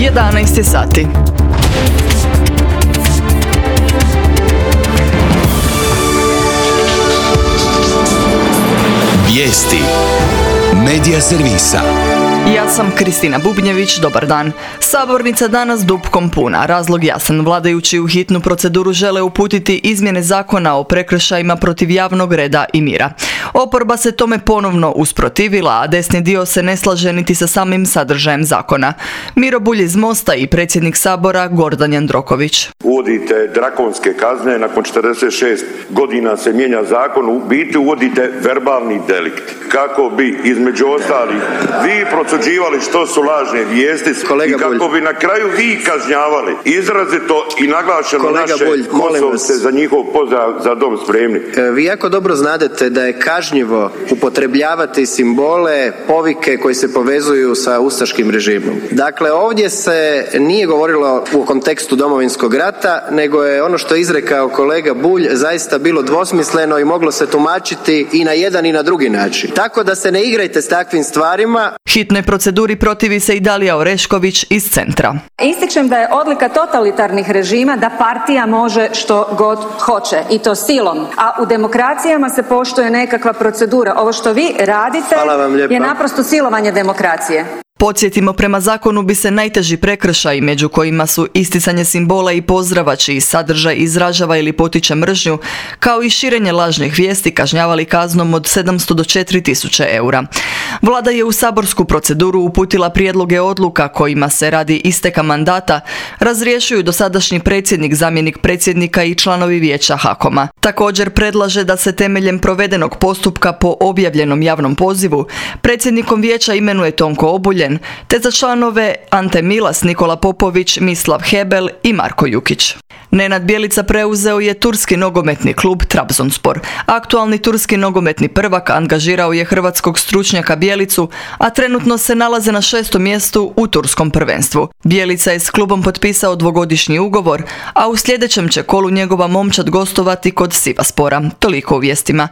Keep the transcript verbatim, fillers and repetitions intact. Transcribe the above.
jedanaest je sati. Vijesti Medija servisa. Ja sam Kristina Bubnjević, dobar dan. Sabornica danas dupkom puna, razlog jasan. Vladajući u hitnu proceduru žele uputiti izmjene zakona o prekršajima protiv javnog reda i mira. Oporba se tome ponovno usprotivila, a desni dio se ne slaže niti sa samim sadržajem zakona. Miro Bulj iz Mosta i predsjednik Sabora Gordan Jandroković. Uvodite drakonske kazne, nakon četrdeset šest godina se mijenja zakon, u biti uvodite verbalni delikt. Kako bi, između ostalih, vi prosuđivali što su lažne vijesti i kako bi na kraju vi kažnjavali izrazito i naglašeno Kolega naše Bulj, Kosovce za njihov pozdrav za dom spremni. Vi jako dobro znadete da je kažnjivo upotrebljavati simbole, povike koji se povezuju sa ustaškim režimom. Dakle, ovdje se nije govorilo u kontekstu Domovinskog rata, nego je ono što je izrekao kolega Bulj zaista bilo dvosmisleno i moglo se tumačiti i na jedan i na drugi način. Tako da se ne igrajte s takvim stvarima. Hitnoj proceduri protivi se i Dalija Orešković iz Centra. Ističem da je odlika totalitarnih režima da partija može što god hoće i to silom, a u demokracijama se poštuje nekakva procedura. Ovo što vi radite je naprosto silovanje demokracije. Podsjetimo, prema zakonu bi se najteži prekršaji, među kojima su isticanje simbola i pozdrava čiji sadržaj izražava ili potiče mržnju, kao i širenje lažnih vijesti, kažnjavali kaznom od sedamsto do četiri tisuće eura. Vlada je u saborsku proceduru uputila prijedloge odluka kojima se radi isteka mandata razrješuju dosadašnji predsjednik, zamjenik predsjednika i članovi vijeća HAKOM-a. Također predlaže da se temeljem provedenog postupka po objavljenom javnom pozivu predsjednikom vijeća imenuje Tonko Obuljen, te za članove Ante Milas, Nikola Popović, Mislav Hebel i Marko Jukić. Nenad Bjelica preuzeo je turski nogometni klub Trabzonspor. Aktualni turski nogometni prvak angažirao je hrvatskog stručnjaka Bjelicu, a trenutno se nalaze na šestom mjestu u turskom prvenstvu. Bjelica je s klubom potpisao dvogodišnji ugovor, a u sljedećem će kolu njegova momčad gostovati kod Sivaspora. Toliko u vijestima.